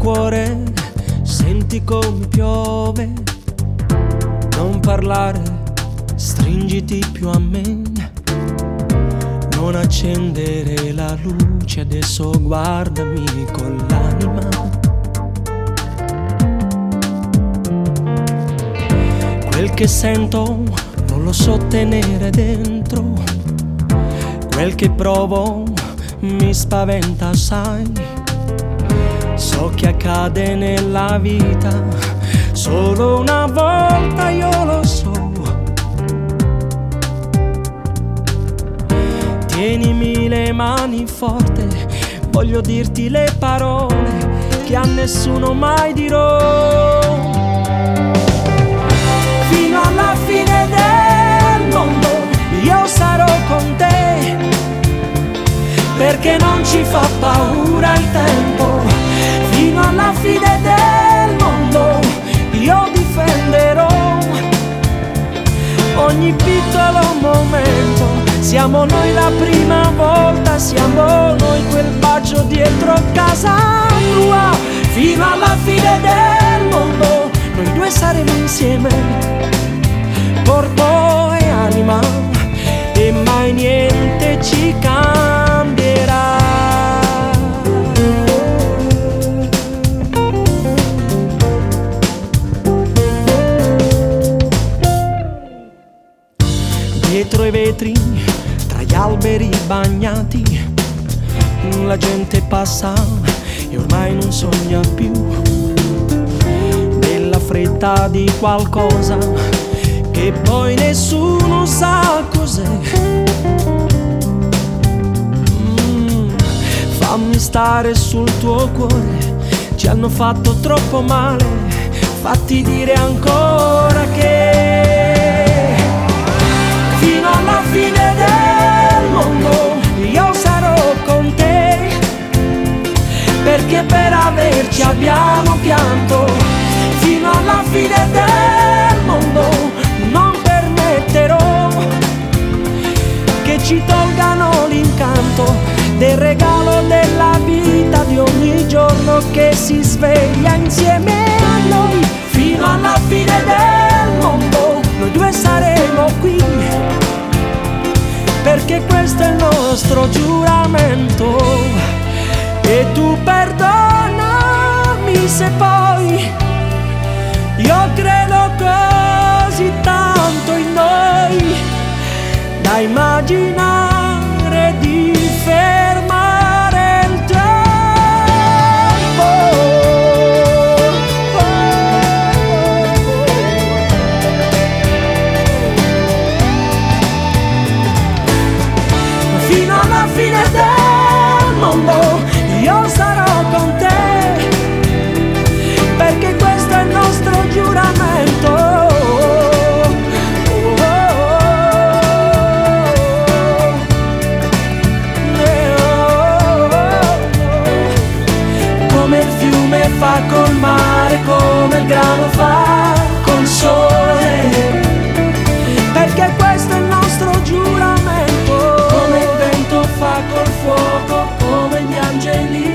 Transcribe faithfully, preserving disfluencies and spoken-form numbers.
cuore, senti come piove. Non parlare, stringiti più a me. Non accendere la luce, adesso guardami con l'anima. Quel che sento non lo so tenere dentro. Quel che provo mi spaventa assai. So che accade nella vita solo una volta, io lo so. Tienimi le mani forte, voglio dirti le parole che a nessuno mai dirò. Fino alla fine del mondo io sarò con te, perché non ci fa paura il tempo. Fino alla fine del mondo io difenderò ogni piccolo momento. Siamo noi la prima volta, siamo noi quel bacio dietro casa tua. Fino alla fine del mondo noi due saremo insieme, corpo e anima, e mai niente ci cambierà. Dietro i vetri, tra gli alberi bagnati, la gente passa e ormai non sogna più della fretta di qualcosa che poi nessuno sa cos'è. Mm, fammi stare sul tuo cuore, ci hanno fatto troppo male, fatti dire ancora che fino alla fine del mondo io sarò con te, perché per averci abbiamo pianto. Fino alla fine del mondo non permetterò che ci tolgano l'incanto del regalo della vita di ogni giorno che si sveglia insieme a noi. Fino alla fine del mondo noi due saremo qui, perché questo è il nostro giuramento. E tu perdonami se poi io credo così tanto in noi da immaginare di fermare il tempo. Fino alla fine del mondo io sarò con te, perché questo è il nostro giuramento. Oh, oh, oh, oh. Come il fiume fa col mare, come il grano fa col sole, perché questo è il nostro giuramento. Come il vento fa col fuoco, come gli angeli